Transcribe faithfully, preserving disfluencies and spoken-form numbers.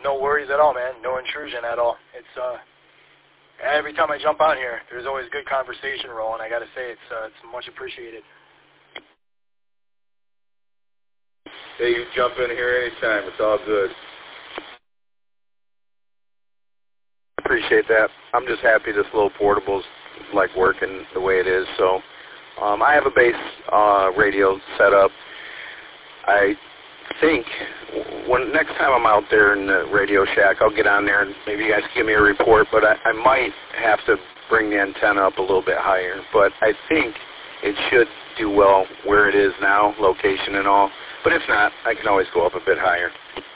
no worries at all, man. No intrusion at all. It's uh, every time I jump on here, there's always good conversation rolling. I got to say, it's uh, it's much appreciated. Hey, you jump in here anytime. It's all good. Appreciate that. I'm just happy this little portable's like working the way it is. So um, I have a base uh, radio set up. I think when next time I'm out there in the Radio Shack, I'll get on there and maybe you guys can give me a report. But I, I might have to bring the antenna up a little bit higher. But I think it should do well where it is now, location and all. But if not, I can always go up a bit higher.